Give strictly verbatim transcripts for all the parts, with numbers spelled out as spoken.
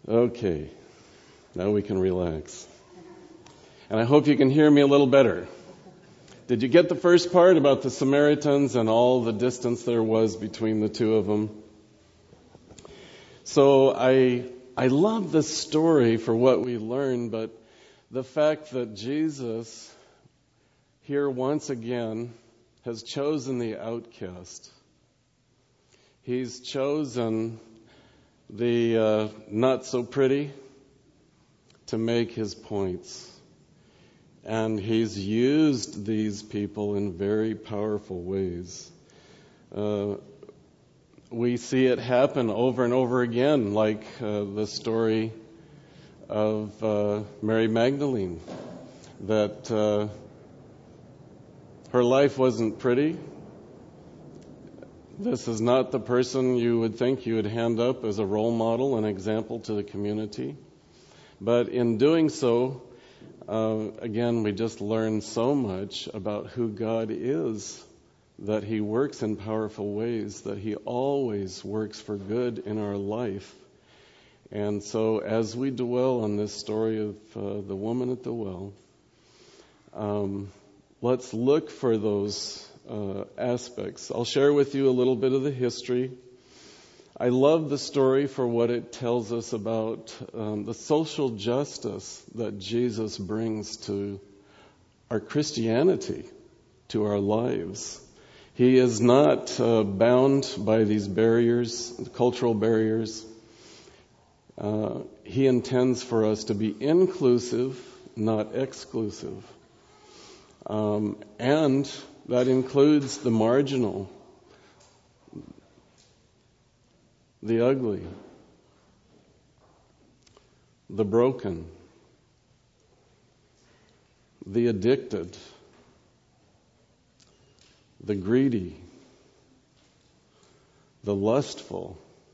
Okay, now we can relax. And I hope you can hear me a little better. Did you get the first part about the Samaritans and all the distance there was between the two of them? So I I love this story for what we learn, but the fact that Jesus here once again has chosen the outcast. He's chosen the uh, not so pretty to make his points. And he's used these people in very powerful ways. Uh, we see it happen over and over again, like uh, the story of uh, Mary Magdalene, that uh, her life wasn't pretty. This is not the person you would think you would hand up as a role model, an example to the community. But in doing so, uh, again, we just learn so much about who God is, that He works in powerful ways, that He always works for good in our life. And so as we dwell on this story of uh, the woman at the well, um, let's look for those Uh, aspects. I'll share with you a little bit of the history. I love the story for what it tells us about um, the social justice that Jesus brings to our Christianity, to our lives. He is not uh, bound by these barriers, cultural barriers. Uh, he intends for us to be inclusive, not exclusive. Um, and that includes the marginal, the ugly, the broken, the addicted, the greedy, the lustful.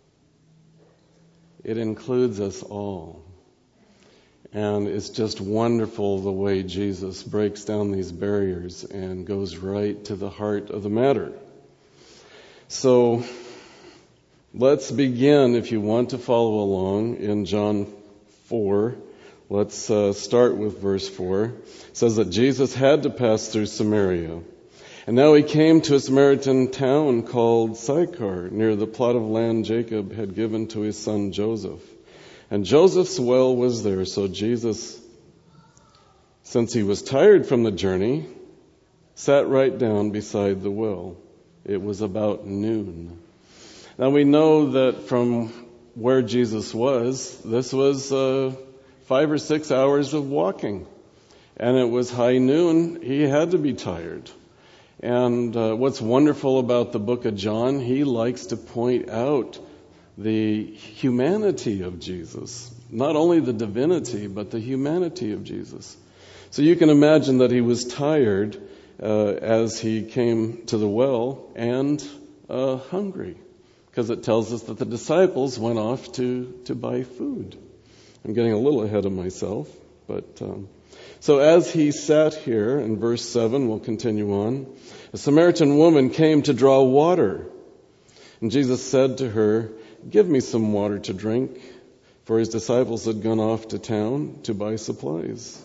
It includes us all. And it's just wonderful the way Jesus breaks down these barriers and goes right to the heart of the matter. So let's begin, if you want to follow along, in John four. Let's uh, start with verse four. It says that Jesus had to pass through Samaria. And now he came to a Samaritan town called Sychar, near the plot of land Jacob had given to his son Joseph. And Joseph's well was there, so Jesus, since he was tired from the journey, sat right down beside the well. It was about noon. Now we know that from where Jesus was, this was uh, five or six hours of walking. And it was high noon. He had to be tired. And uh, what's wonderful about the book of John, he likes to point out the humanity of Jesus. Not only the divinity, but the humanity of Jesus. So you can imagine that he was tired uh, as he came to the well and uh, hungry. Because it tells us that the disciples went off to, to buy food. I'm getting a little ahead of myself. But um, so as he sat here, in verse seven, we'll continue on, a Samaritan woman came to draw water. And Jesus said to her, "Give me some water to drink," for his disciples had gone off to town to buy supplies.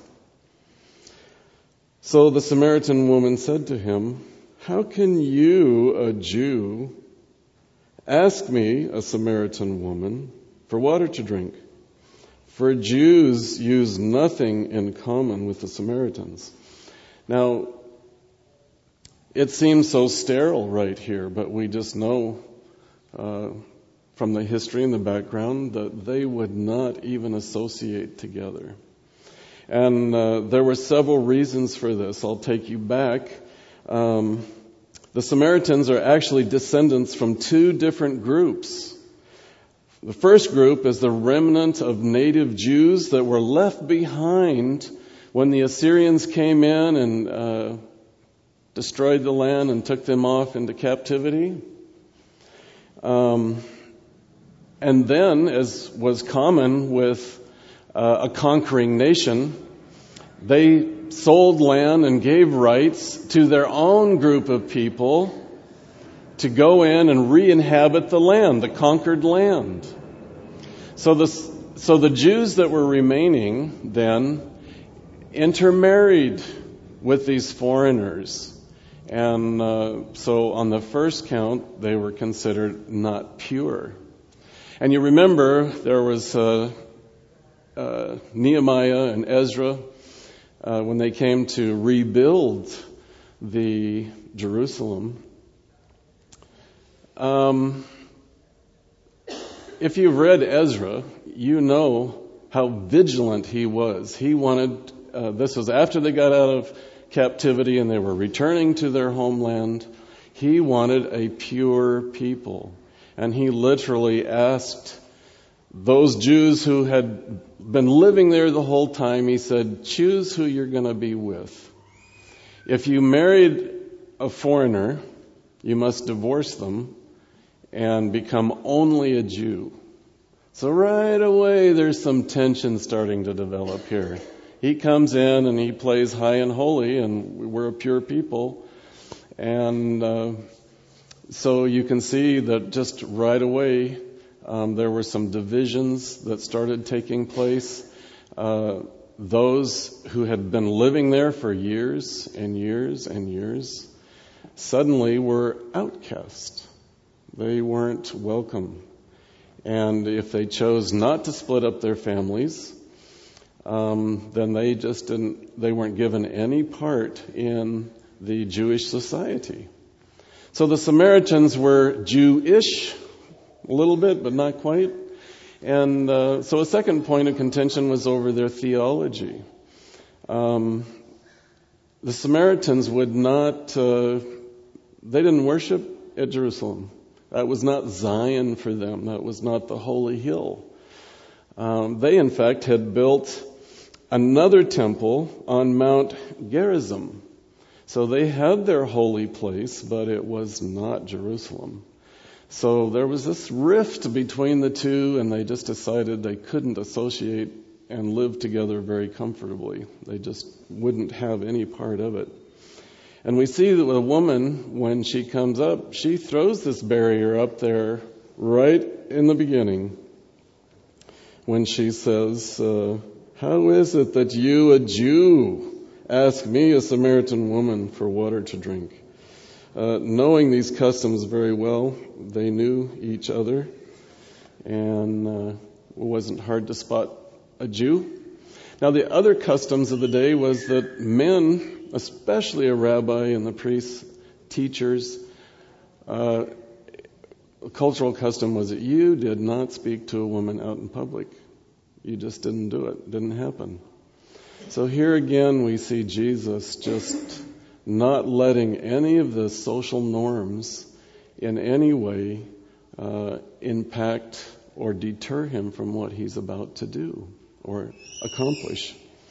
So the Samaritan woman said to him, "How can you, a Jew, ask me, a Samaritan woman, for water to drink? For Jews use nothing in common with the Samaritans." Now, it seems so sterile right here, but we just know uh, from the history and the background that they would not even associate together. And uh, there were several reasons for this. I'll take you back. Um, the Samaritans are actually descendants from two different groups. The first group is the remnant of native Jews that were left behind when the Assyrians came in and uh, destroyed the land and took them off into captivity. Um, and then, as was common with uh, a conquering nation, they sold land and gave rights to their own group of people to go in and re-inhabit the land, the conquered land. So the so the Jews that were remaining then intermarried with these foreigners. And uh, so on the first count, they were considered not pure. And you remember there was uh, uh, Nehemiah and Ezra uh, when they came to rebuild the Jerusalem. Um, if you've read Ezra, you know how vigilant he was. He wanted, uh, this was after they got out of captivity and they were returning to their homeland. He wanted a pure people. And he literally asked those Jews who had been living there the whole time, he said, choose who you're going to be with. If you married a foreigner, you must divorce them and become only a Jew. So right away, there's some tension starting to develop here. He comes in and he plays high and holy, and we're a pure people. And uh, so you can see that just right away, um, there were some divisions that started taking place. Uh, those who had been living there for years and years and years suddenly were outcast. They weren't welcome. And if they chose not to split up their families, um, then they just didn't, they weren't given any part in the Jewish society. So the Samaritans were Jewish, a little bit, but not quite. And uh, so a second point of contention was over their theology. Um, the Samaritans would not, uh, they didn't worship at Jerusalem. That was not Zion for them. That was not the holy hill. Um, they, in fact, had built another temple on Mount Gerizim. So they had their holy place, but it was not Jerusalem. So there was this rift between the two, and they just decided they couldn't associate and live together very comfortably. They just wouldn't have any part of it. And we see that a woman, when she comes up, she throws this barrier up there right in the beginning when she says, uh, how is it that you, a Jew, ask me, a Samaritan woman, for water to drink? Uh, knowing these customs very well, they knew each other, and uh, it wasn't hard to spot a Jew. Now, the other customs of the day was that men, especially a rabbi and the priests, teachers, uh, a cultural custom was that you did not speak to a woman out in public. You just didn't do it. It didn't happen. So here again we see Jesus just not letting any of the social norms in any way uh, impact or deter him from what he's about to do or accomplish.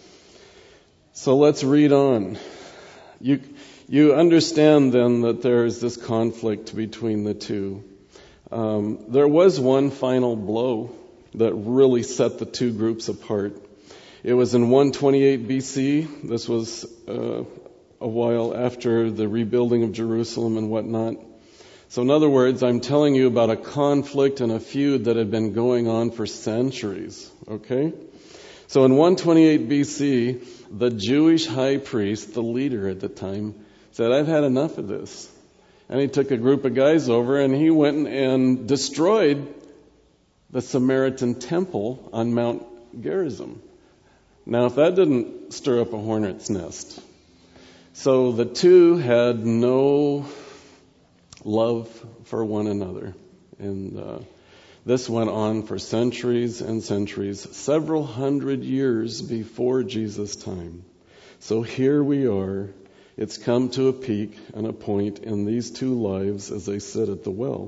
So let's read on. You you understand then that there is this conflict between the two. Um, there was one final blow that really set the two groups apart. It was in one twenty-eight B C. This was uh, a while after the rebuilding of Jerusalem and whatnot. So in other words, I'm telling you about a conflict and a feud that had been going on for centuries. Okay? So in one twenty-eight B C, the Jewish high priest, the leader at the time, said, I've had enough of this. And he took a group of guys over and he went and destroyed the Samaritan temple on Mount Gerizim. Now, if that didn't stir up a hornet's nest. So the two had no love for one another. And uh, this went on for centuries and centuries, several hundred years before Jesus' time. So here we are. It's come to a peak and a point in these two lives as they sit at the well.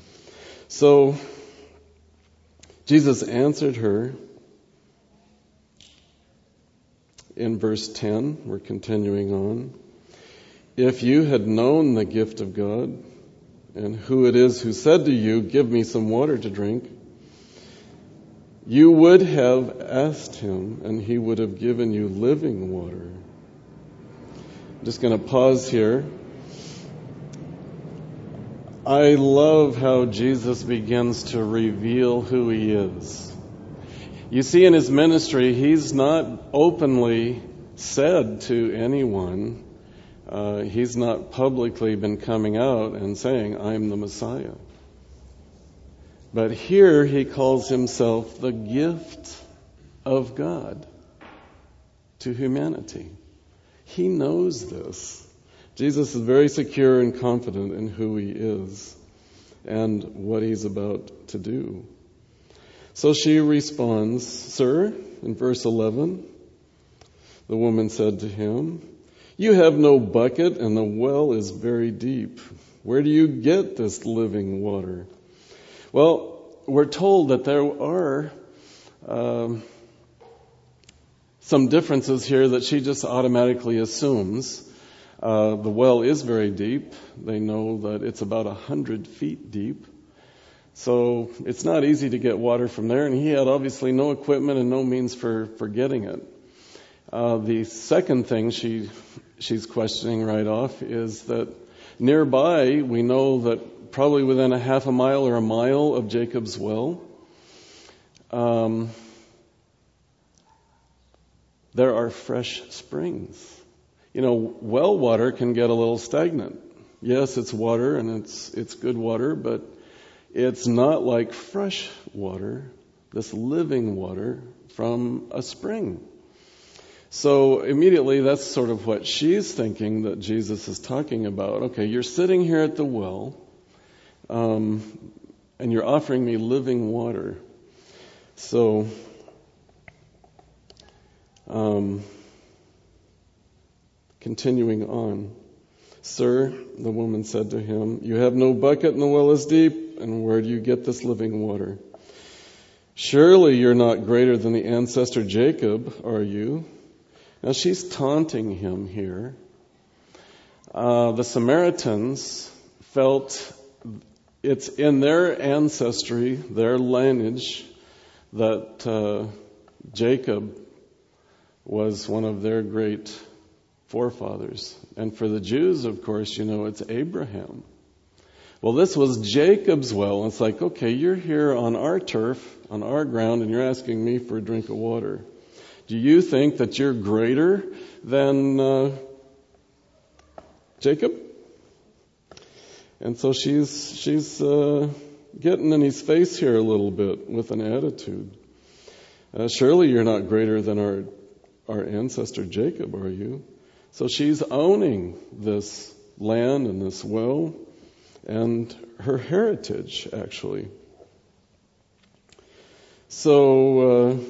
So Jesus answered her in verse ten. We're continuing on. If you had known the gift of God and who it is who said to you, give me some water to drink, you would have asked him and he would have given you living water. I'm just going to pause here. I love how Jesus begins to reveal who he is. You see, in his ministry, he's not openly said to anyone, uh, he's not publicly been coming out and saying, I'm the Messiah. But here he calls himself the gift of God to humanity. He knows this. Jesus is very secure and confident in who he is and what he's about to do. So she responds, Sir, in verse eleven, the woman said to him, You have no bucket and the well is very deep. Where do you get this living water? Well, we're told that there are um, some differences here that she just automatically assumes. Uh, the well is very deep. They know that it's about a hundred feet deep. So it's not easy to get water from there, and he had obviously no equipment and no means for, for getting it. Uh, the second thing she she's questioning right off is that nearby we know that probably within a half a mile or a mile of Jacob's well, um, there are fresh springs. You know, well water can get a little stagnant. Yes, it's water and it's it's good water, but it's not like fresh water, this living water from a spring. So immediately that's sort of what she's thinking that Jesus is talking about. Okay, you're sitting here at the well, um, and you're offering me living water. So, um, continuing on. Sir, the woman said to him, You have no bucket and the well is deep, and where do you get this living water? Surely you're not greater than the ancestor Jacob, are you? Now she's taunting him here. Uh, the Samaritans felt it's in their ancestry, their lineage, that uh, Jacob was one of their great forefathers. And for the Jews, of course, you know, it's Abraham. Well, this was Jacob's well. And it's like, okay, you're here on our turf, on our ground, and you're asking me for a drink of water. Do you think that you're greater than uh, Jacob? And so she's she's uh, getting in his face here a little bit with an attitude. Uh, surely you're not greater than our our ancestor Jacob, are you? So she's owning this land and this well and her heritage, actually. So uh,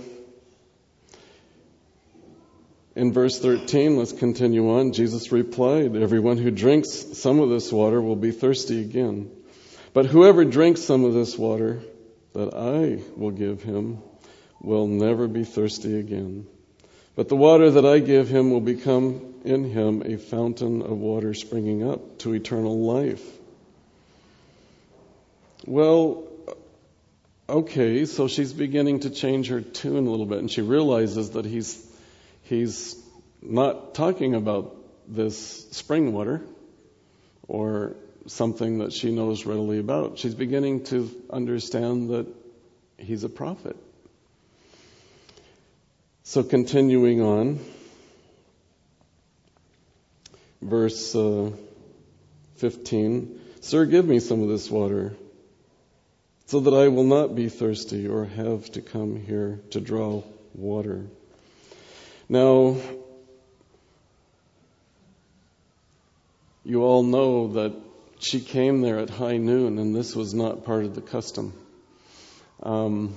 in verse thirteen, let's continue on. Jesus replied, Everyone who drinks some of this water will be thirsty again. But whoever drinks some of this water that I will give him will never be thirsty again. But the water that I give him will become in him a fountain of water springing up to eternal life. Well, okay, so she's beginning to change her tune a little bit, and she realizes that he's he's not talking about this spring water or something that she knows readily about. She's beginning to understand that he's a prophet. So continuing on, verse uh, fifteen, Sir, give me some of this water, so that I will not be thirsty or have to come here to draw water. Now, you all know that she came there at high noon, and this was not part of the custom. Um,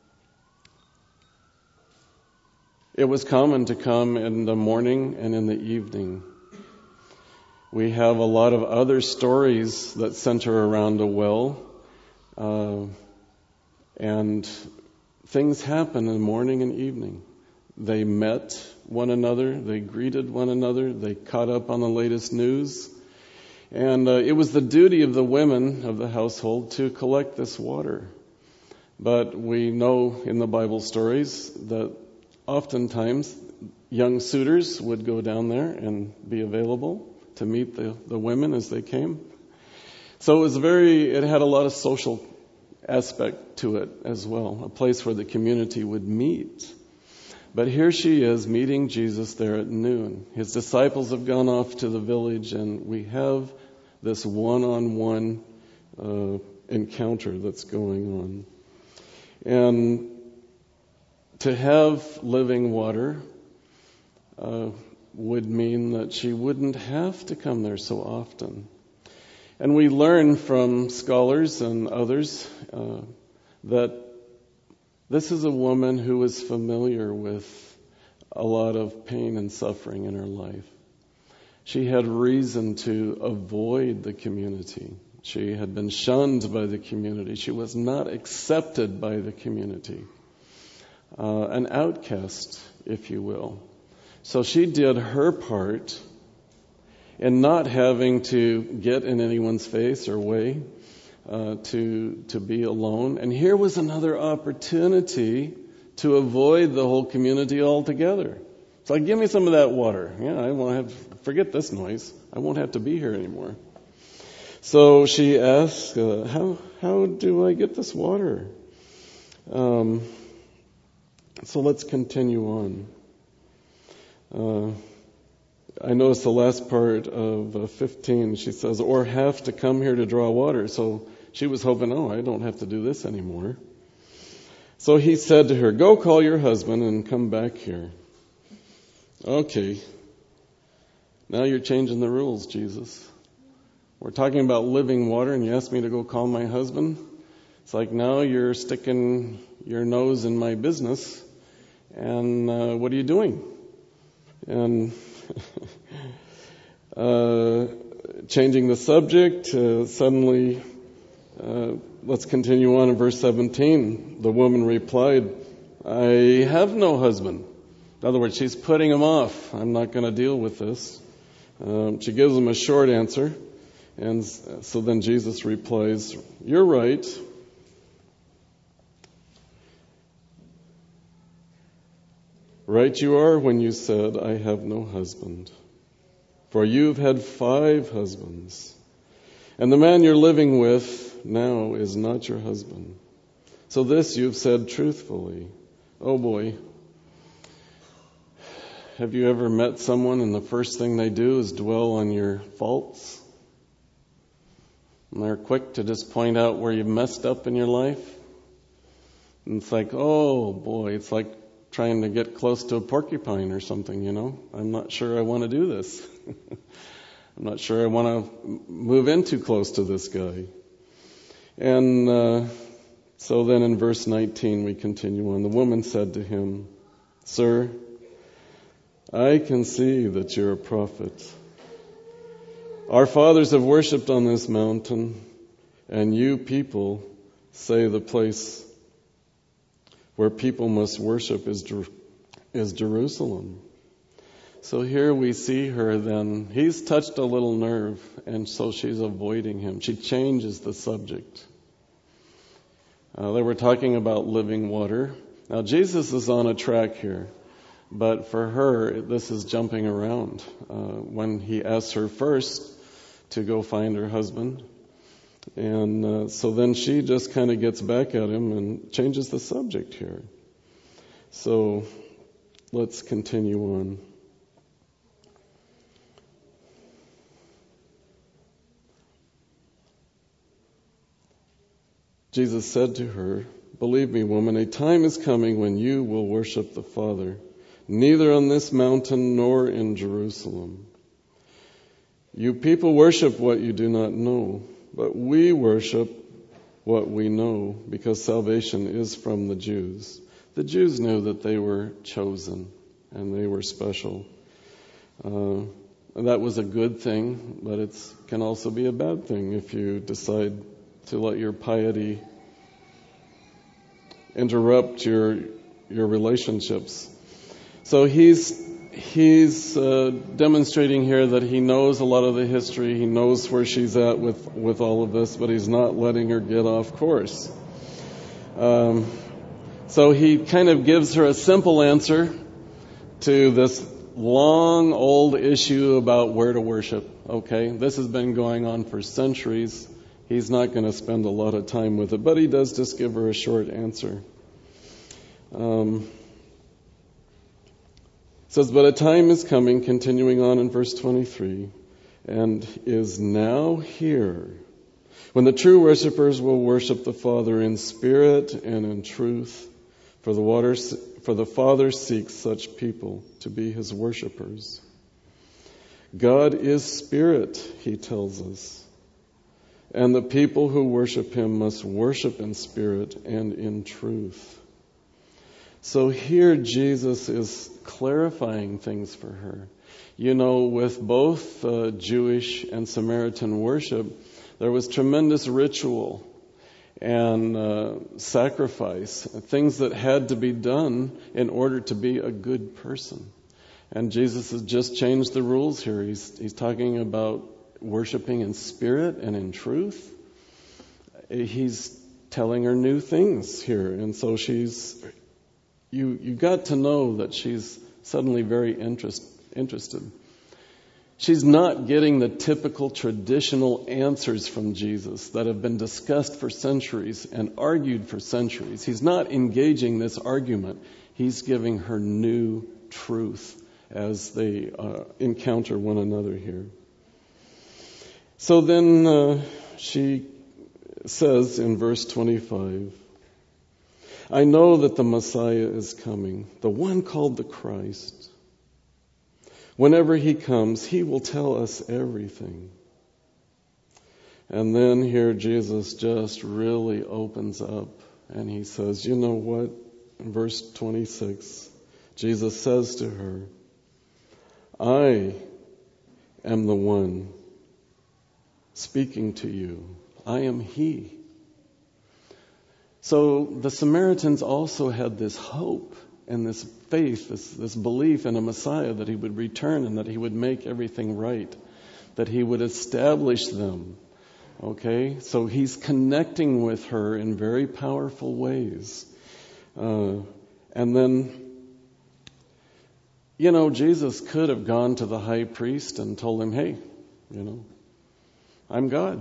it was common to come in the morning and in the evening. We have a lot of other stories that center around a well, uh, and things happen in the morning and evening. They met one another, they greeted one another, they caught up on the latest news. And uh, it was the duty of the women of the household to collect this water. But we know in the Bible stories that oftentimes young suitors would go down there and be available to meet the, the women as they came. So it was very, it had a lot of social aspect to it as well, a place where the community would meet. But here she is meeting Jesus there at noon. His disciples have gone off to the village, and we have this one-on-one uh, encounter that's going on. And to have living water uh, would mean that she wouldn't have to come there so often. And we learn from scholars and others uh, that this is a woman who was familiar with a lot of pain and suffering in her life. She had reason to avoid the community. She had been shunned by the community. She was not accepted by the community. Uh, an outcast, if you will. So she did her part in not having to get in anyone's face or way, uh, to to be alone. And here was another opportunity to avoid the whole community altogether. It's like, give me some of that water. Yeah, I won't have, forget this noise. I won't have to be here anymore. So she asks, uh, how how do I get this water? Um, so let's continue on. Uh, I noticed the last part of uh, fifteen, she says, or have to come here to draw water. So she was hoping, oh, I don't have to do this anymore. So he said to her, go call your husband and come back here. Okay. Now you're changing the rules, Jesus. We're talking about living water, and you asked me to go call my husband. It's like now you're sticking your nose in my business, and uh, what are you doing? And uh, changing the subject, uh, suddenly, uh, let's continue on in verse seventeen. The woman replied, I have no husband. In other words, she's putting him off. I'm not going to deal with this. Um, she gives him a short answer. And so then Jesus replies, you're right. Right you are when you said, I have no husband. For you've had five husbands. And the man you're living with now is not your husband. So this you've said truthfully. Oh boy. Have you ever met someone and the first thing they do is dwell on your faults? And they're quick to just point out where you've messed up in your life. And it's like, oh boy, it's like trying to get close to a porcupine or something, you know. I'm not sure I want to do this. I'm not sure I want to move in too close to this guy. And uh, so then in verse nineteen we continue on. The woman said to him, Sir, I can see that you're a prophet. Our fathers have worshipped on this mountain, and you people say the place where people must worship is, Jer- is Jerusalem. So here we see her then. He's touched a little nerve, and so she's avoiding him. She changes the subject. Uh, they were talking about living water. Now Jesus is on a track here, but for her, this is jumping around. Uh, when he asks her first to go find her husband, and uh, so then she just kind of gets back at him and changes the subject here. So let's continue on. Jesus said to her, Believe me, woman, a time is coming when you will worship the Father, neither on this mountain nor in Jerusalem. You people worship what you do not know, but we worship what we know, because salvation is from the Jews. The Jews knew that they were chosen and they were special. Uh, and that was a good thing, but it can also be a bad thing if you decide to let your piety interrupt your your relationships. So he's he's uh, demonstrating here that he knows a lot of the history. He knows where she's at with, with all of this, but he's not letting her get off course. Um, so he kind of gives her a simple answer to this long old issue about where to worship. Okay, this has been going on for centuries. he's not going to spend a lot of time with it, but he does just give her a short answer. Um, it says, but a time is coming, continuing on in verse twenty-three, and is now here, when the true worshipers will worship the Father in spirit and in truth, for the, waters, for the Father seeks such people to be his worshipers. God is spirit, he tells us, and the people who worship him must worship in spirit and in truth. So here Jesus is clarifying things for her. You know, with both uh, Jewish and Samaritan worship, there was tremendous ritual and uh, sacrifice, things that had to be done in order to be a good person. And Jesus has just changed the rules here. He's, he's talking about worshiping in spirit and in truth. He's telling her new things here. And so she's, you, you got to know that she's suddenly very interest, interested. She's not getting the typical traditional answers from Jesus that have been discussed for centuries and argued for centuries. He's not engaging this argument. He's giving her new truth as they uh, encounter one another here. So then uh, she says in verse twenty-five, I know that the Messiah is coming, the one called the Christ. Whenever he comes, he will tell us everything. And then here Jesus just really opens up and he says, you know what? In verse twenty-six, Jesus says to her, I am the one speaking to you. I am he. So the Samaritans also had this hope and this faith, this, this belief in a Messiah, that he would return and that he would make everything right, that he would establish them. Okay? So he's connecting with her in very powerful ways. Uh, and then, you know, Jesus could have gone to the high priest and told him, hey, you know, I'm God.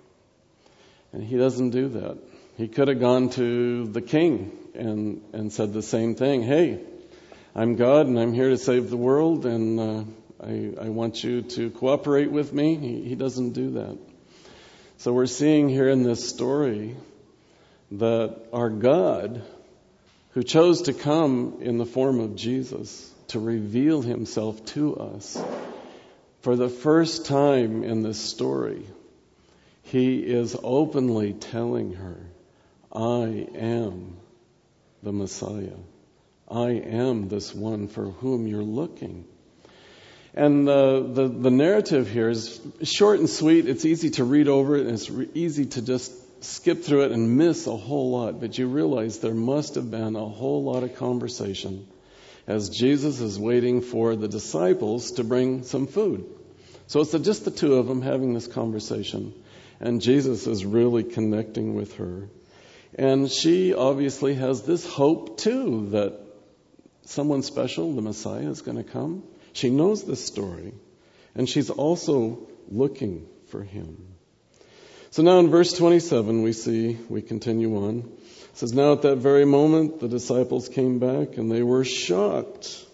And he doesn't do that. He could have gone to the king and, and said the same thing. Hey, I'm God and I'm here to save the world and uh, I, I want you to cooperate with me. He, he doesn't do that. So we're seeing here in this story that our God, who chose to come in the form of Jesus to reveal himself to us, for the first time in this story, he is openly telling her, I am the Messiah. I am this one for whom you're looking. And uh, the, the narrative here is short and sweet. It's easy to read over it, and it's re- easy to just skip through it and miss a whole lot. But you realize there must have been a whole lot of conversation as Jesus is waiting for the disciples to bring some food. So it's just the two of them having this conversation. And Jesus is really connecting with her. And she obviously has this hope too that someone special, the Messiah, is going to come. She knows this story. And she's also looking for him. So now in verse twenty-seven we see, we continue on. It says, now at that very moment the disciples came back and they were shocked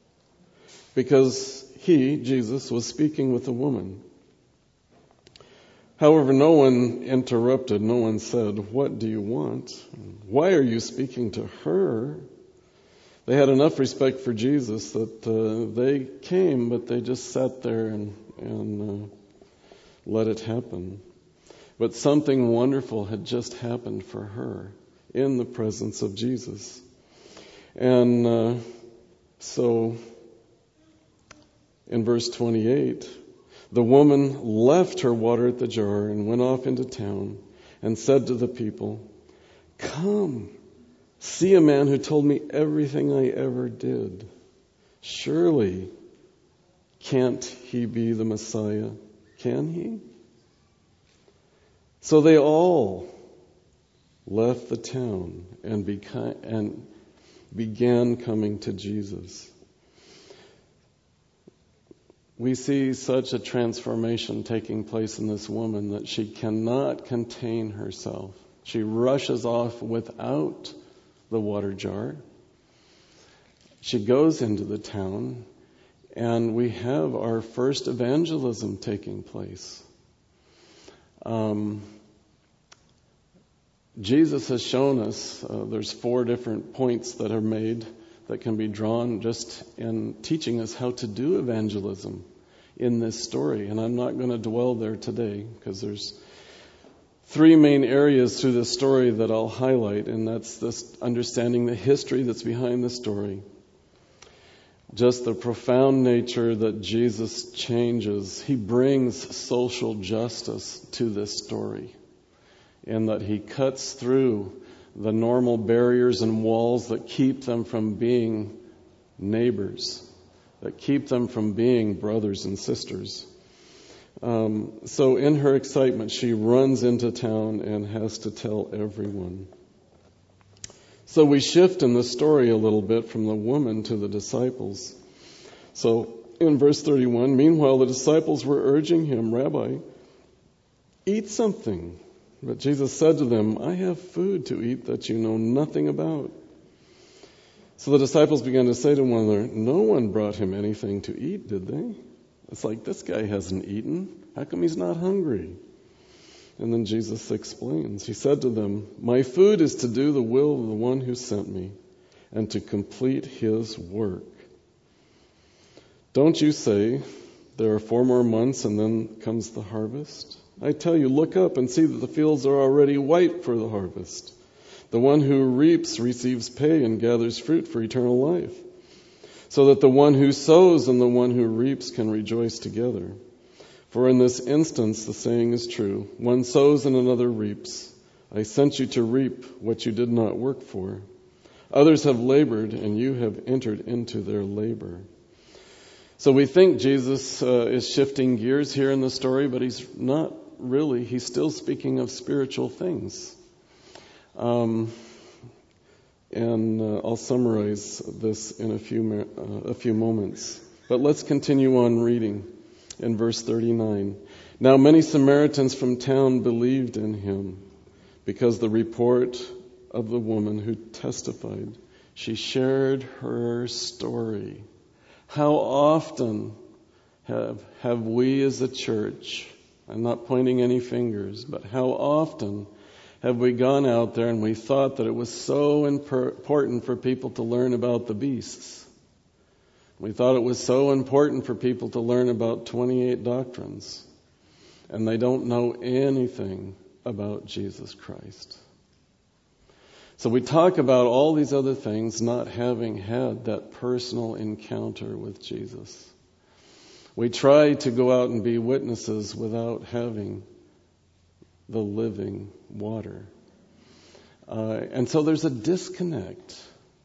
because he, Jesus, was speaking with a woman. However, no one interrupted. No one said, what do you want? Why are you speaking to her? They had enough respect for Jesus that uh, they came, but they just sat there and, and uh, let it happen. But something wonderful had just happened for her in the presence of Jesus. And uh, so in verse twenty-eight, the woman left her water at the jar and went off into town and said to the people, come, see a man who told me everything I ever did. Surely can't he be the Messiah? Can he? So they all left the town and, beca- and began coming to Jesus. we see such a transformation taking place in this woman that she cannot contain herself. She rushes off without the water jar. She goes into the town, and we have our first evangelism taking place. Um, Jesus has shown us, uh, there's four different points that are made that can be drawn just in teaching us how to do evangelism in this story. And I'm not going to dwell there today because there's three main areas through this story that I'll highlight, and that's this understanding the history that's behind the story. Just the profound nature that Jesus changes. He brings social justice to this story, in that he cuts through the normal barriers and walls that keep them from being neighbors, that keep them from being brothers and sisters. Um, so in her excitement, she runs into town and has to tell everyone. So we shift in the story a little bit from the woman to the disciples. So in verse thirty-one, meanwhile the disciples were urging him, Rabbi, eat something. But Jesus said to them, I have food to eat that you know nothing about. So the disciples began to say to one another, no one brought him anything to eat, did they? It's like, this guy hasn't eaten. How come he's not hungry? And then Jesus explains. He said to them, my food is to do the will of the one who sent me and to complete his work. Don't you say, there are four more months and then comes the harvest? I tell you, look up and see that the fields are already white for the harvest. The one who reaps receives pay and gathers fruit for eternal life, so that the one who sows and the one who reaps can rejoice together. For in this instance the saying is true, one sows and another reaps. I sent you to reap what you did not work for. Others have labored and you have entered into their labor. So we think Jesus uh, is shifting gears here in the story, but he's not really. He's still speaking of spiritual things. Um, and uh, I'll summarize this in a few uh, a few moments. But let's continue on reading in verse thirty-nine. Now many Samaritans from town believed in him because the report of the woman who testified. She shared her story. How often have have we as a church, I'm not pointing any fingers, but how often have we gone out there and we thought that it was so important for people to learn about the beasts? We thought it was so important for people to learn about twenty-eight doctrines, and they don't know anything about Jesus Christ. So we talk about all these other things, not having had that personal encounter with Jesus. We try to go out and be witnesses without having the living water. Uh, and so there's a disconnect.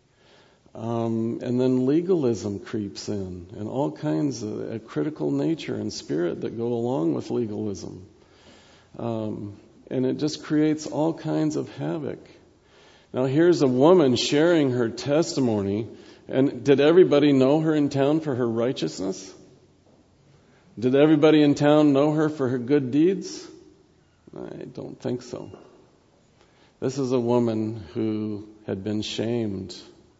Um, and then legalism creeps in, and all kinds of a critical nature and spirit that go along with legalism. Um, and it just creates all kinds of havoc. Now here's a woman sharing her testimony, and did everybody know her in town for her righteousness? Did everybody in town know her for her good deeds? I don't think so. This is a woman who had been shamed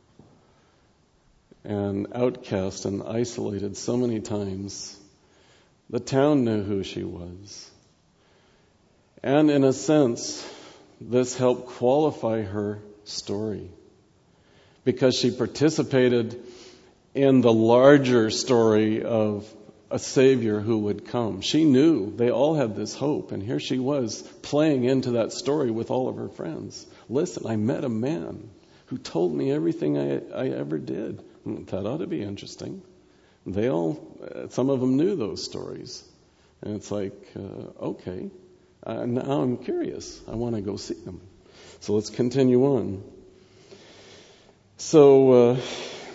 and outcast and isolated so many times. The town knew who she was. And in a sense, this helped qualify her story because she participated in the larger story of a Savior who would come. She knew they all had this hope, and here she was playing into that story with all of her friends. Listen, I met a man who told me everything I, I ever did. That ought to be interesting. They all, some of them knew those stories. And it's like, uh, okay, uh, now I'm curious. I want to go see them. So let's continue on. So, uh,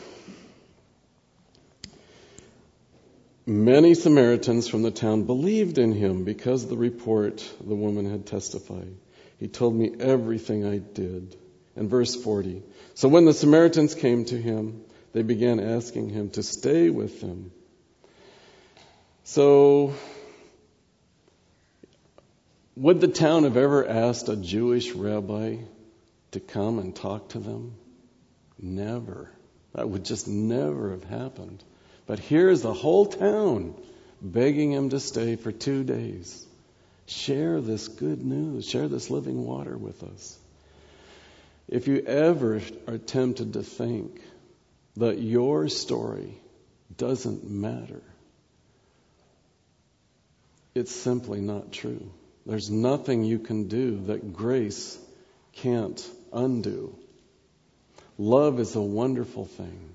many Samaritans from the town believed in him because of the report the woman had testified. He told me everything I did. And verse forty. So when the Samaritans came to him, they began asking him to stay with them. So, would the town have ever asked a Jewish rabbi to come and talk to them? Never. That would just never have happened. But here's the whole town begging him to stay for two days. Share this good news. Share this living water with us. If you ever are tempted to think that your story doesn't matter, it's simply not true. There's nothing you can do that grace can't undo. Love is a wonderful thing.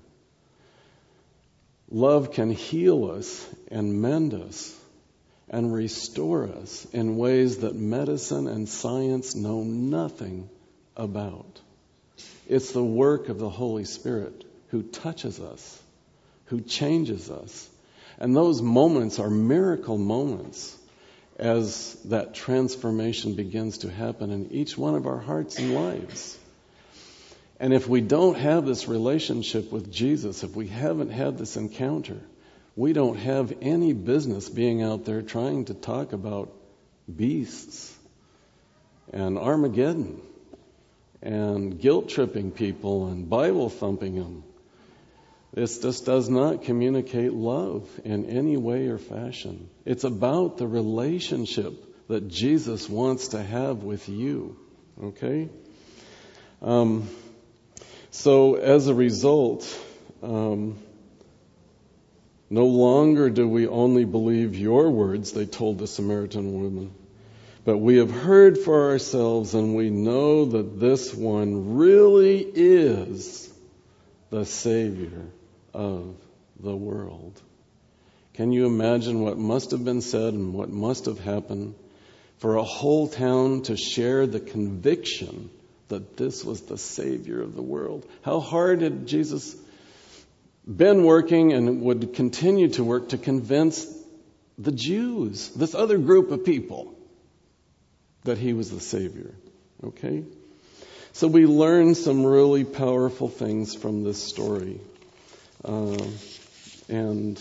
Love can heal us and mend us and restore us in ways that medicine and science know nothing about. It's the work of the Holy Spirit who touches us, who changes us. And those moments are miracle moments as that transformation begins to happen in each one of our hearts and lives. And if we don't have this relationship with Jesus, if we haven't had this encounter, we don't have any business being out there trying to talk about beasts and Armageddon and guilt-tripping people and Bible-thumping them. This just does not communicate love in any way or fashion. It's about the relationship that Jesus wants to have with you. Okay? Um, so as a result, um, no longer do we only believe your words, they told the Samaritan woman, but we have heard for ourselves and we know that this one really is the Savior of the world. Can you imagine what must have been said and what must have happened for a whole town to share the conviction that this was the Savior of the world? How hard had Jesus been working and would continue to work to convince the Jews, this other group of people, that he was the Savior? Okay? So we learn some really powerful things from this story. Uh, and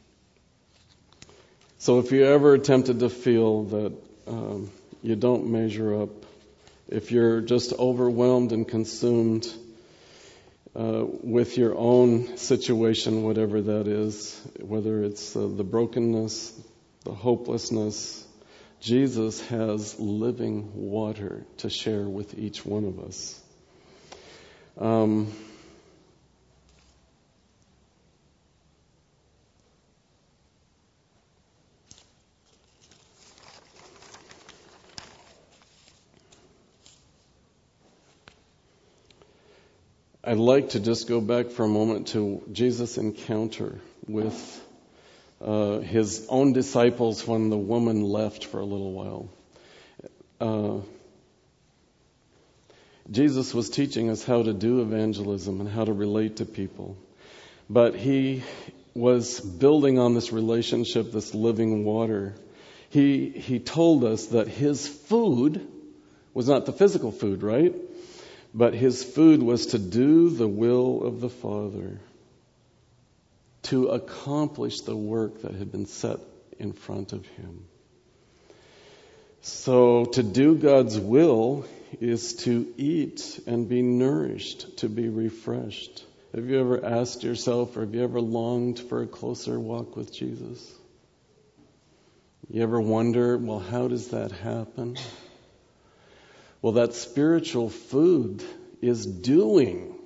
so if you're ever tempted to feel that um, you don't measure up, if you're just overwhelmed and consumed uh, with your own situation, whatever that is, whether it's uh, the brokenness, the hopelessness, Jesus has living water to share with each one of us. Um, I'd like to just go back for a moment to Jesus' encounter with uh, his own disciples when the woman left for a little while. Uh, Jesus was teaching us how to do evangelism and how to relate to people. But he was building on this relationship, this living water. He, he told us that his food was not the physical food, right? But his food was to do the will of the Father, to accomplish the work that had been set in front of him. So to do God's will is to eat and be nourished, to be refreshed. Have you ever asked yourself, or have you ever longed for a closer walk with Jesus? You ever wonder, well, how does that happen? Well, that spiritual food is doing.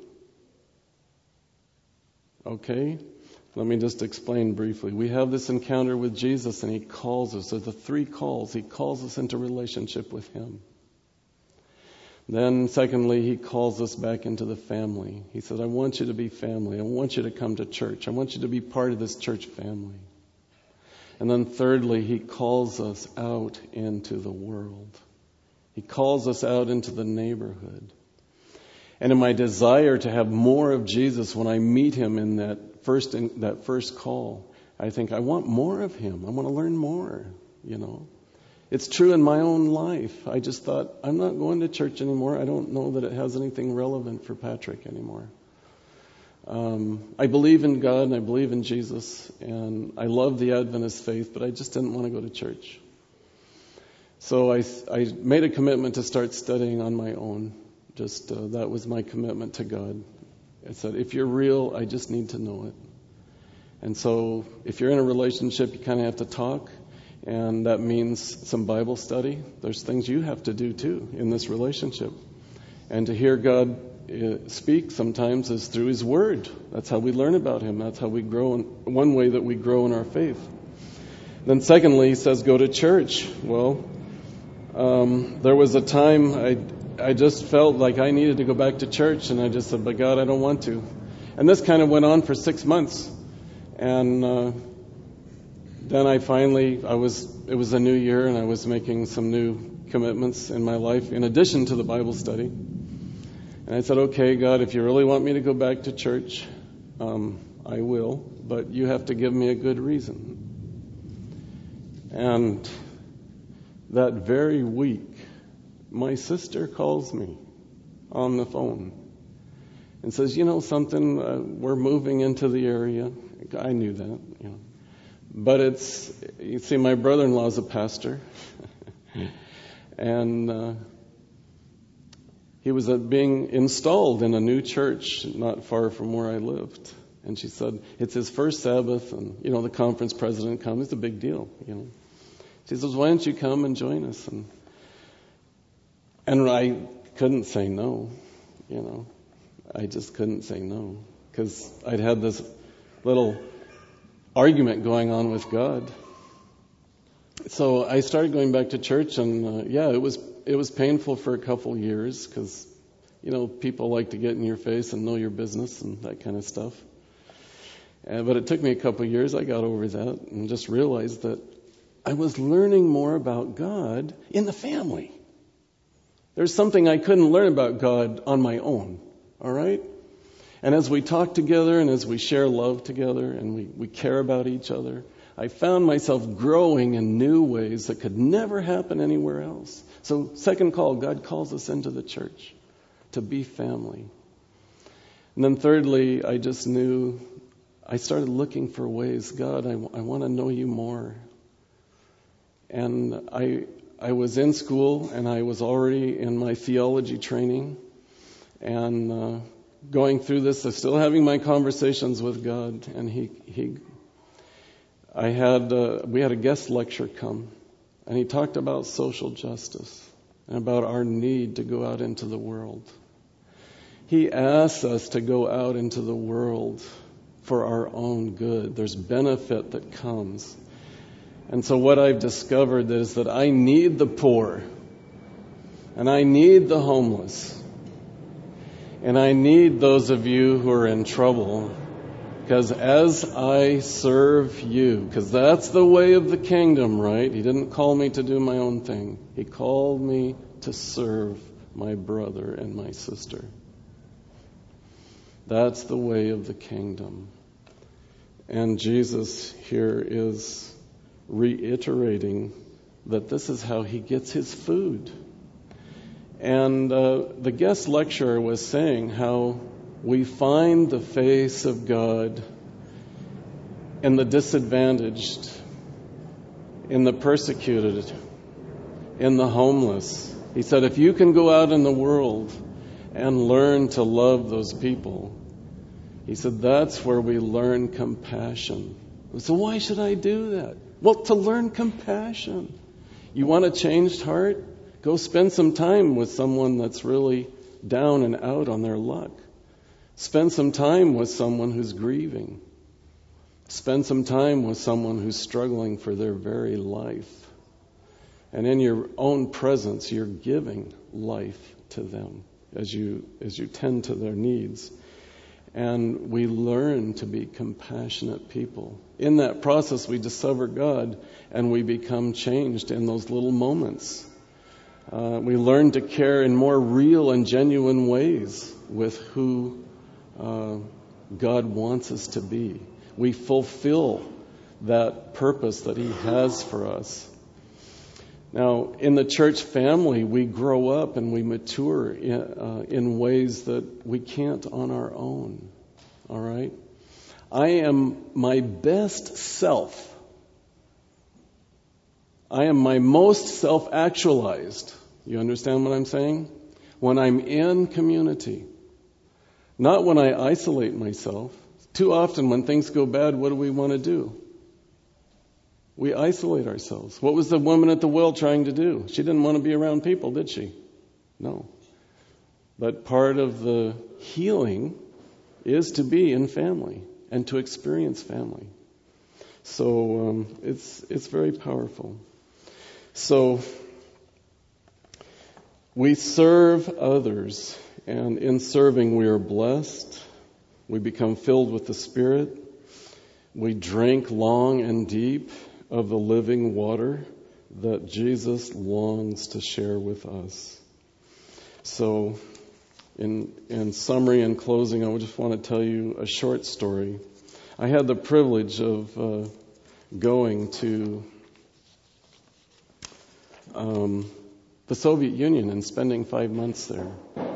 Okay? Let me just explain briefly. We have this encounter with Jesus and he calls us. There's the three calls. He calls us into relationship with him. Then secondly, he calls us back into the family. He says, I want you to be family. I want you to come to church. I want you to be part of this church family. And then thirdly, he calls us out into the world. He calls us out into the neighborhood. And in my desire to have more of Jesus when I meet him in that first in that first call, I think I want more of him. I want to learn more, you know. It's true in my own life. I just thought, I'm not going to church anymore. I don't know that it has anything relevant for Patrick anymore. Um, I believe in God and I believe in Jesus, and I love the Adventist faith, but I just didn't want to go to church. So I, I made a commitment to start studying on my own. Just uh, that was my commitment to God. I said, if you're real, I just need to know it. And so if you're in a relationship, you kind of have to talk, and that means some Bible study. There's things you have to do too in this relationship. And to hear God uh, speak sometimes is through His Word. That's how we learn about Him. That's how we grow, in, one way that we grow in our faith. Then secondly, He says, go to church. Well, um, there was a time I, I just felt like I needed to go back to church, and I just said, but God, I don't want to. And this kind of went on for six months. And uh, then I finally, I was, it was a new year, and I was making some new commitments in my life in addition to the Bible study. And I said, okay, God, if you really want me to go back to church, um, I will, but you have to give me a good reason. And that very week, my sister calls me on the phone and says, you know something, uh, we're moving into the area. I knew that, you know. But it's, you see, my brother-in-law's a pastor. and uh, he was uh, being installed in a new church not far from where I lived. And she said, it's his first Sabbath, and, you know, the conference president comes. It's a big deal, you know. She says, why don't you come and join us? And, and I couldn't say no, you know. I just couldn't say no, because I'd had this little argument going on with God. So I started going back to church, and uh, yeah, it was it was painful for a couple years, because, you know, people like to get in your face and know your business and that kind of stuff. Uh, but it took me a couple years. I got over that and just realized that I was learning more about God in the family. There's something I couldn't learn about God on my own. All right? And as we talk together and as we share love together and we, we care about each other, I found myself growing in new ways that could never happen anywhere else. So, second call, God calls us into the church to be family. And then thirdly, I just knew, I started looking for ways, God, I, I want to know you more. And I I was in school, and I was already in my theology training. And uh, going through this, I'm still having my conversations with God. And he, he, I had, uh, we had a guest lecture come, and he talked about social justice and about our need to go out into the world. He asks us to go out into the world for our own good. There's benefit that comes. And so what I've discovered is that I need the poor, and I need the homeless. And I need those of you who are in trouble, because as I serve you, because that's the way of the kingdom, right? He didn't call me to do my own thing. He called me to serve my brother and my sister. That's the way of the kingdom. And Jesus here is reiterating that this is how He gets His food. And uh, the guest lecturer was saying how we find the face of God in the disadvantaged, in the persecuted, in the homeless. He said, if you can go out in the world and learn to love those people, he said, that's where we learn compassion. So why should I do that? Well, to learn compassion. You want a changed heart? Go spend some time with someone that's really down and out on their luck. Spend some time with someone who's grieving. Spend some time with someone who's struggling for their very life. And in your own presence, you're giving life to them as you as you tend to their needs. And we learn to be compassionate people. In that process, we discover God, and we become changed in those little moments. Uh, we learn to care in more real and genuine ways with who uh, God wants us to be. We fulfill that purpose that He has for us. Now, in the church family, we grow up and we mature in, uh, in ways that we can't on our own. All I am my best self. I am my most self-actualized. You understand what I'm saying? When I'm in community. Not when I isolate myself. Too often when things go bad, what do we want to do? We isolate ourselves. What was the woman at the well trying to do? She didn't want to be around people, did she? No. But part of the healing is to be in family and to experience family. So um, it's it's very powerful. So we serve others, and in serving we are blessed. We become filled with the Spirit. We drink long and deep of the living water that Jesus longs to share with us. So in in summary and closing, I just want to tell you a short story. I had the privilege of uh, going to um, the Soviet Union and spending five months there.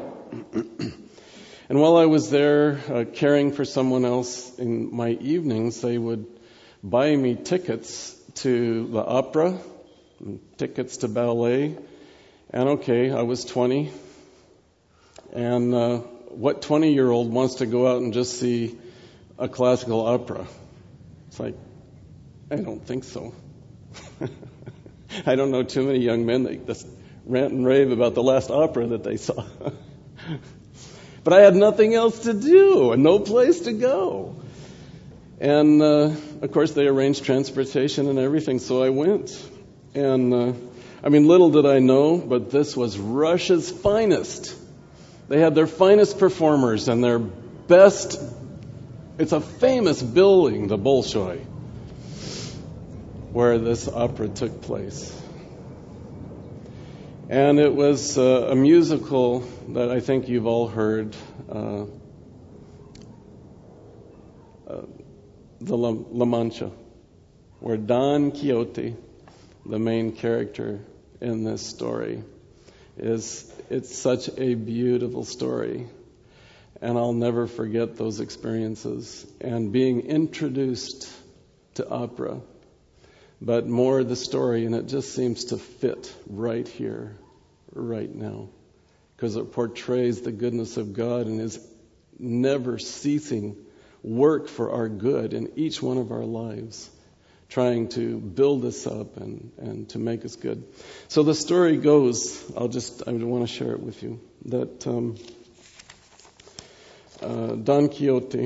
And while I was there uh, caring for someone else in my evenings, they would buy me tickets to the opera, and tickets to ballet. And okay, I was twenty. And uh, what twenty-year-old wants to go out and just see a classical opera? It's like, I don't think so. I don't know too many young men that just rant and rave about the last opera that they saw. But I had nothing else to do and no place to go. And, uh, of course, they arranged transportation and everything, so I went. And, uh, I mean, little did I know, but this was Russia's finest. They had their finest performers and their best. It's a famous building, the Bolshoi, where this opera took place. And it was uh, a musical that I think you've all heard, uh, uh, the La, La Mancha, where Don Quixote, the main character in this story, is it's such a beautiful story. And I'll never forget those experiences and being introduced to opera. But more the story, and it just seems to fit right here, right now. Because it portrays the goodness of God and His never ceasing work for our good in each one of our lives, trying to build us up and, and to make us good. So the story goes, I'll just, I want to share it with you, that um, uh, Don Quixote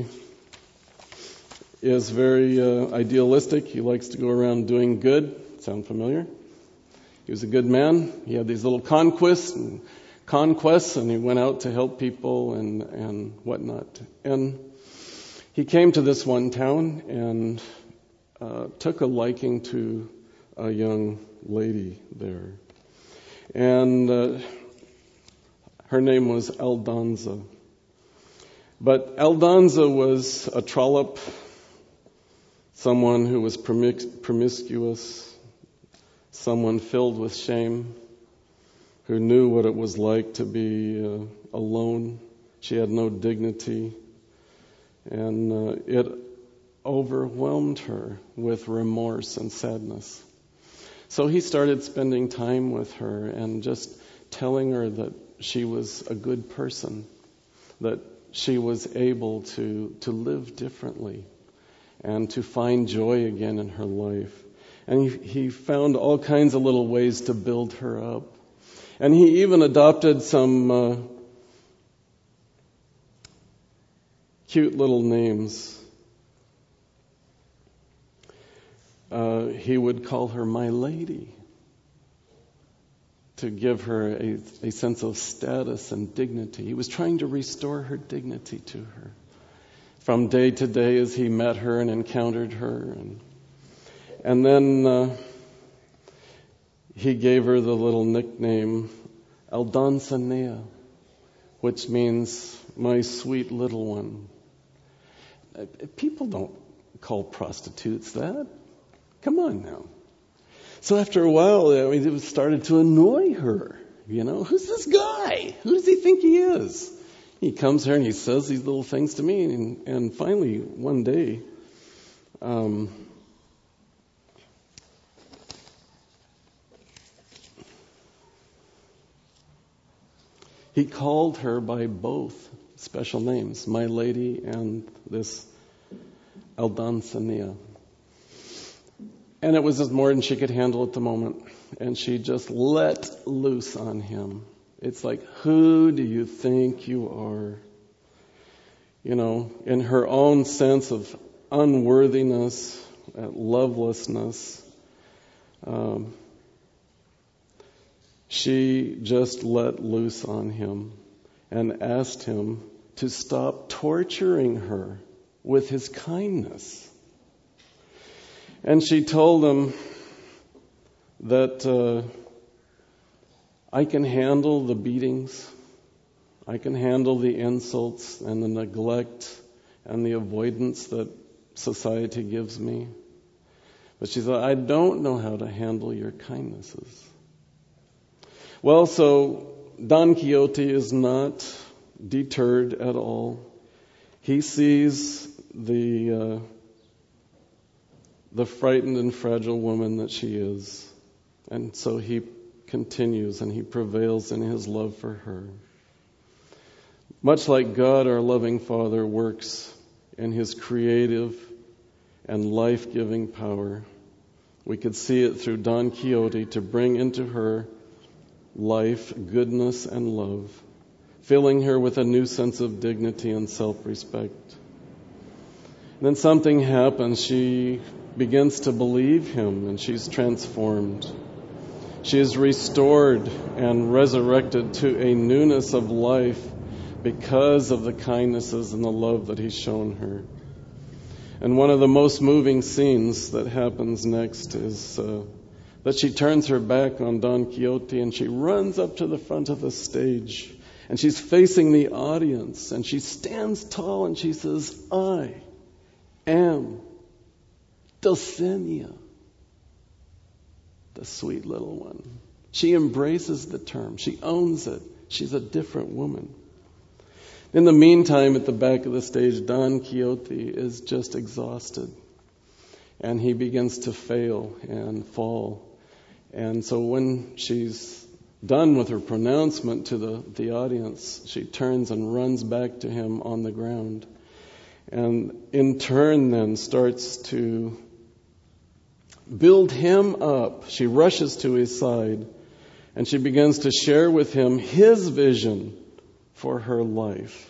is very uh, idealistic. He likes to go around doing good. Sound familiar? He was a good man. He had these little conquests and conquests, and he went out to help people and, and whatnot. And he came to this one town and uh, took a liking to a young lady there. And uh, her name was Aldonza. But Aldonza was a trollop, someone who was promis- promiscuous, someone filled with shame, who knew what it was like to be uh, alone. She had no dignity, and uh, it overwhelmed her with remorse and sadness. So he started spending time with her and just telling her that she was a good person, that she was able to, to live differently and to find joy again in her life. And he, he found all kinds of little ways to build her up. And he even adopted some uh, cute little names. Uh, he would call her My Lady to give her a, a sense of status and dignity. He was trying to restore her dignity to her from day to day as he met her and encountered her. And, and then uh, he gave her the little nickname Aldonza Nea, which means my sweet little one. People don't call prostitutes that. Come on now. So after a while, I mean, it started to annoy her. You know, who's this guy? Who does he think he is? he comes here and he says these little things to me. And, and finally, one day, um, he called her by both special names, my lady and this Aldansania. And it was just more than she could handle at the moment. And she just let loose on him. It's like, who do you think you are? You know, in her own sense of unworthiness, uh, lovelessness, um, she just let loose on him and asked him to stop torturing her with his kindness. And she told him that uh, I can handle the beatings, I can handle the insults and the neglect and the avoidance that society gives me. But she said, I don't know how to handle your kindnesses. Well, so Don Quixote is not deterred at all. He sees the uh, the frightened and fragile woman that she is, and so he continues and he prevails in his love for her. Much like God, our loving Father, works in his creative and life-giving power, we could see it through Don Quixote to bring into her life, goodness, and love, filling her with a new sense of dignity and self-respect. Then something happens. She begins to believe him, and she's transformed. She is restored and resurrected to a newness of life because of the kindnesses and the love that he's shown her. And one of the most moving scenes that happens next is uh, that she turns her back on Don Quixote and she runs up to the front of the stage and she's facing the audience and she stands tall and she says, I am Dulcinea, the sweet little one. She embraces the term. She owns it. She's a different woman. In the meantime, at the back of the stage, Don Quixote is just exhausted. And he begins to fail and fall. And so when she's done with her pronouncement to the, the audience, she turns and runs back to him on the ground. And in turn then starts to build him up. She rushes to his side and she begins to share with him his vision for her life.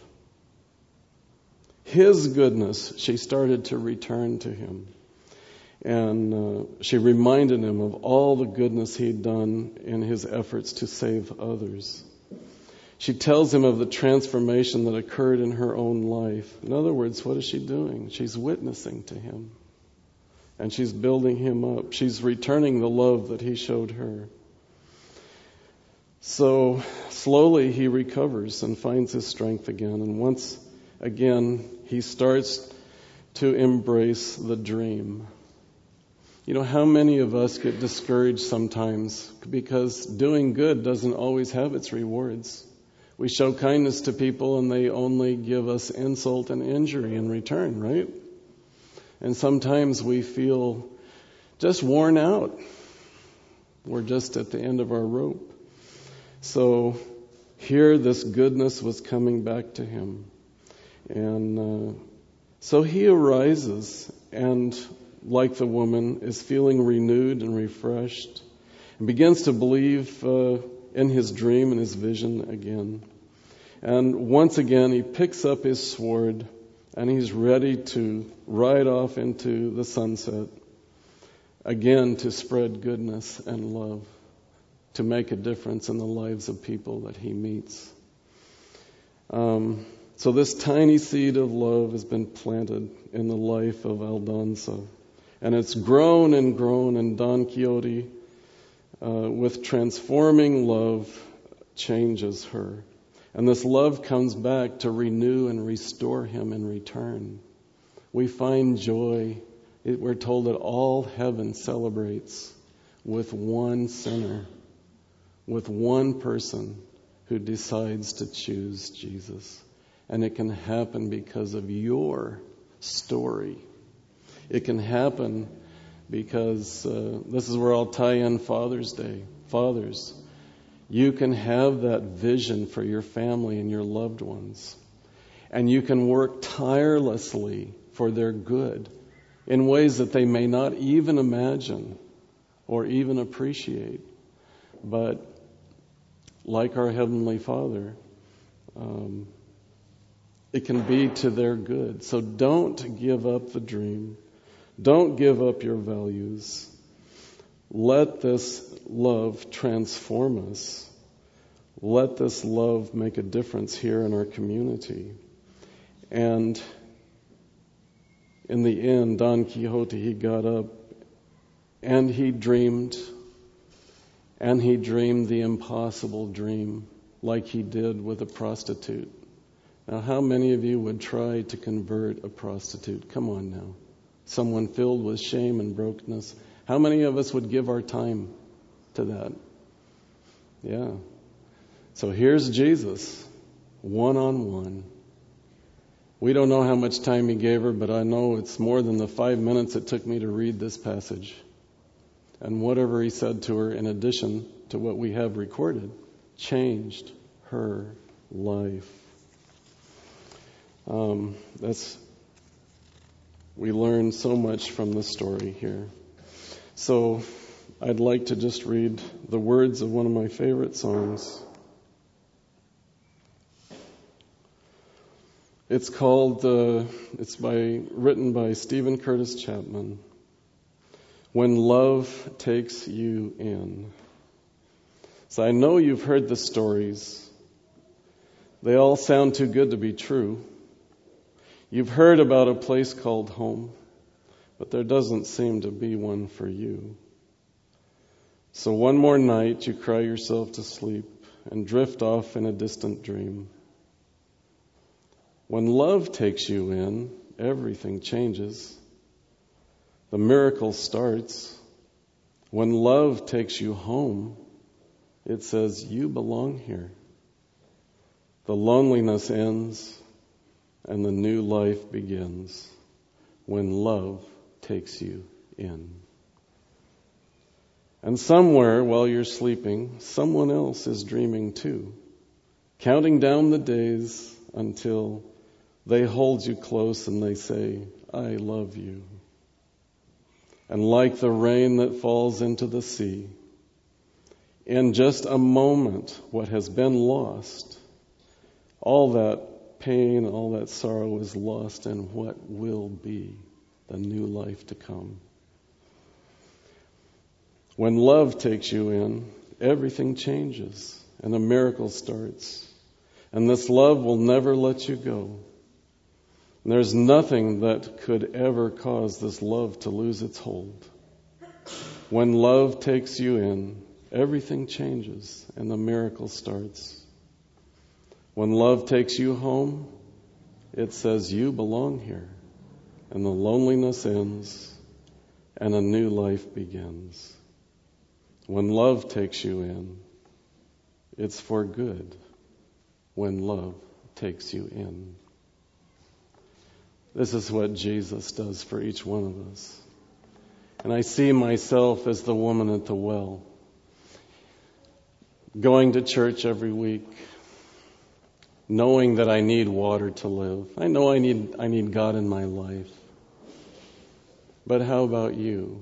His goodness, she started to return to him. And uh, she reminded him of all the goodness he'd done in his efforts to save others. She tells him of the transformation that occurred in her own life. In other words, what is she doing? She's witnessing to him. And she's building him up. She's returning the love that he showed her. So slowly he recovers and finds his strength again. And once again, he starts to embrace the dream. You know, how many of us get discouraged sometimes because doing good doesn't always have its rewards. We show kindness to people and they only give us insult and injury in return, right? And sometimes we feel just worn out. We're just at the end of our rope. So here this goodness was coming back to him. And uh, so he arises and, like the woman, is feeling renewed and refreshed and begins to believe uh, in his dream and his vision again. And once again he picks up his sword and he's ready to ride off into the sunset, again to spread goodness and love, to make a difference in the lives of people that he meets. Um, so this tiny seed of love has been planted in the life of Aldonza. And it's grown and grown, and Don Quixote, uh, with transforming love, changes her. And this love comes back to renew and restore him in return. We find joy. It, we're told that all heaven celebrates with one sinner, with one person who decides to choose Jesus. And it can happen because of your story. It can happen because uh, this is where I'll tie in Father's Day. Fathers, you can have that vision for your family and your loved ones. And you can work tirelessly for their good in ways that they may not even imagine or even appreciate. But like our Heavenly Father, um, it can be to their good. So don't give up the dream. Don't give up your values. Let this love transform us. Let this love make a difference here in our community. And in the end, Don Quixote, he got up and he dreamed. And he dreamed the impossible dream like he did with a prostitute. Now, how many of you would try to convert a prostitute? Come on now. Someone filled with shame and brokenness. How many of us would give our time to that? Yeah. So here's Jesus, one-on-one. We don't know how much time he gave her, but I know it's more than the five minutes it took me to read this passage. And whatever he said to her, in addition to what we have recorded, changed her life. Um, that's we learn so much from this story here. So I'd like to just read the words of one of my favorite songs. It's called, uh, it's by written by Stephen Curtis Chapman. When Love Takes You In. So I know you've heard the stories. They all sound too good to be true. You've heard about a place called home, but there doesn't seem to be one for you. So one more night you cry yourself to sleep and drift off in a distant dream. When love takes you in, everything changes. The miracle starts. When love takes you home, it says you belong here. The loneliness ends and the new life begins when love takes you in. And somewhere while you're sleeping, someone else is dreaming too, counting down the days until they hold you close and they say, I love you. And like the rain that falls into the sea, in just a moment, what has been lost, all that pain, all that sorrow is lost in what will be the new life to come. When love takes you in, everything changes and a miracle starts. And this love will never let you go. And there's nothing that could ever cause this love to lose its hold. When love takes you in, everything changes and the miracle starts. When love takes you home, it says you belong here. And the loneliness ends and a new life begins. When love takes you in, it's for good. When love takes you in. This is what Jesus does for each one of us. And I see myself as the woman at the well, going to church every week, knowing that I need water to live. I know I need I need God in my life. But how about you?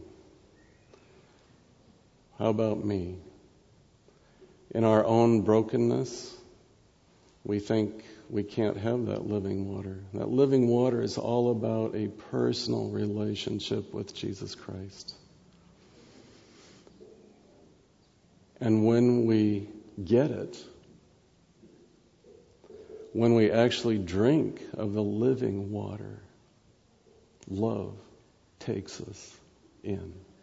How about me? In our own brokenness, we think we can't have that living water. That living water is all about a personal relationship with Jesus Christ. And when we get it, when we actually drink of the living water, love takes us in.